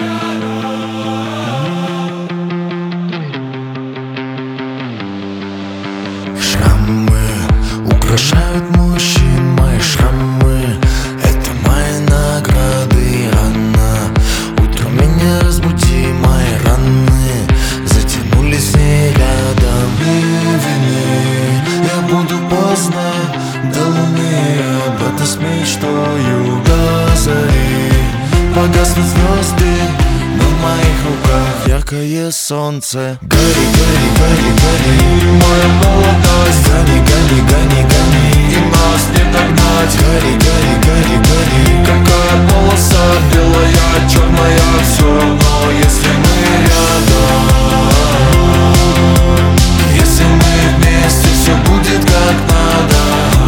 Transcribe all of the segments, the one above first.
Шрамы украшают мужчин, мои шрамы — это мои награды. Рано утром меня разбуди, мои раны затянулись с ней рядом. Без вины я буду поздно до луны, об этом с мечтою до зари. Погаснут звезды, но в моих руках яркое солнце. Гори, гори, гори, гори, моя молодость. Гони, гони, гони, гони, и нас не догнать. Гори, гори, гори, гори, какая полоса белая, черная, все равно, если мы рядом. Если мы вместе, все будет как надо.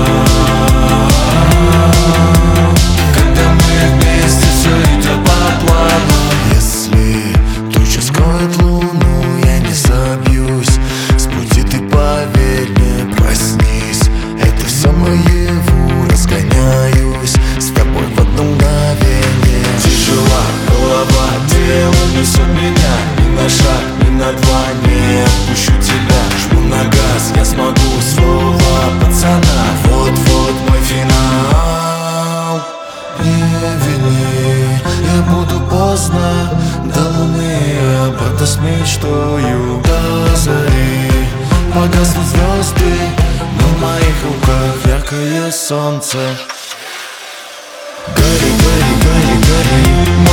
Когда мы вместе, все идет по плану. Если туча скроет луну, я не забьюсь с пути, ты поверь мне, проснись. Это все наяву, разгоняюсь с тобой в одно мгновение. Тяжела голова, тело несет меня ни на шаг, ни на два, не отпущу тебя. Жму на газ, я смогу, слово пацана. Вот-вот мой финал. Не вини, я буду поздно до луны, об этом с мечтою до зари. Погаснут звезды, но в моих руках яркое солнце. Гори, гори, гори, гори,